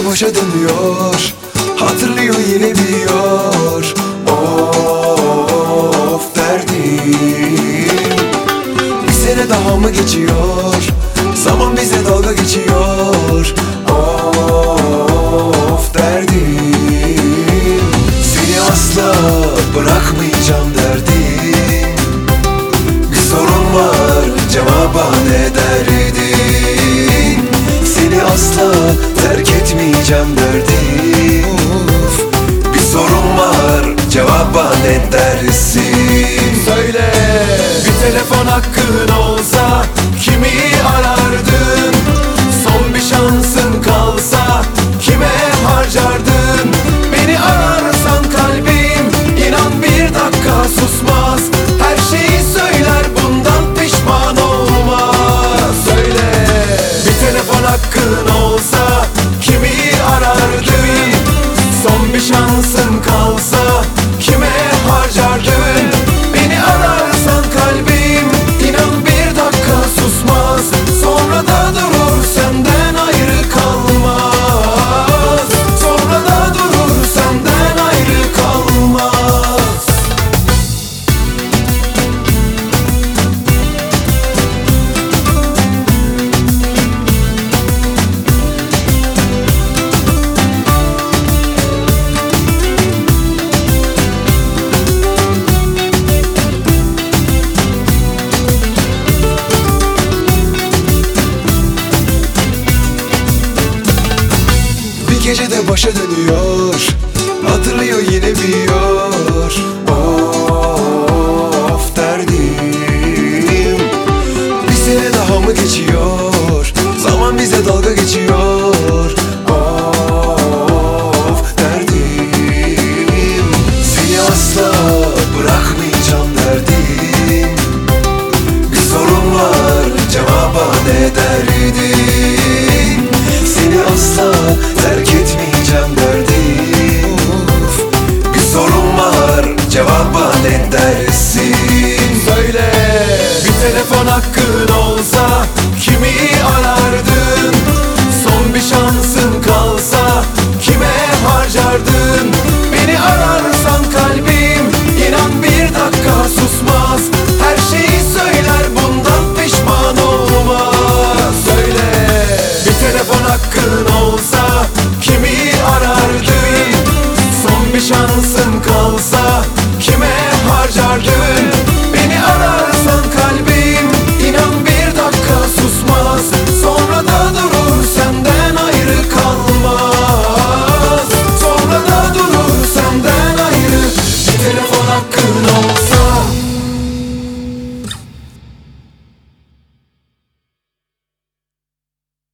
başa dönüyor, hatırlıyor yine biliyor. Of derdim. Bir sene daha mı geçiyor, zaman bize dalga geçiyor. Of derdim. Seni asla bırakmayacağım derdim. Bir sorun var, cevaba ne derdin? Seni asla terk etmeyeceğim derdim. Bir sorun var, cevaba ne dersin? Söyle, bir telefon hakkın olsa kimi arardın? Son bir şansın kalsa kime harcardın? Beni ararsan kalbim inan bir dakika susmaz. Her şeyi söyler, bundan pişman olmaz. Söyle, bir telefon hakkın olsa kimi arardın? Son bir şansın kalsa kime harcardın? Beni ararsan kalbim inan bir dakika susmaz. Sonra da durur senden ayrı kalmaz. Sonra da durur senden ayrı kalmaz. Bir gecede başa dönüyor, hatırlıyor yine biliyor. Of derdim. Bir sene daha mı geçiyor, zaman bize dalga geçiyor. Of derdim. Seni asla bırakmayacağım derdim. Bir sorun var, cevaba ne derdin? Seni asla terk etmeyeceğim derdim. Bir sorun var, cevaba ne dersin? Söyle, bir telefon hakkın olsa kimi arardın? Son bir şansın kalsa kime harcardın?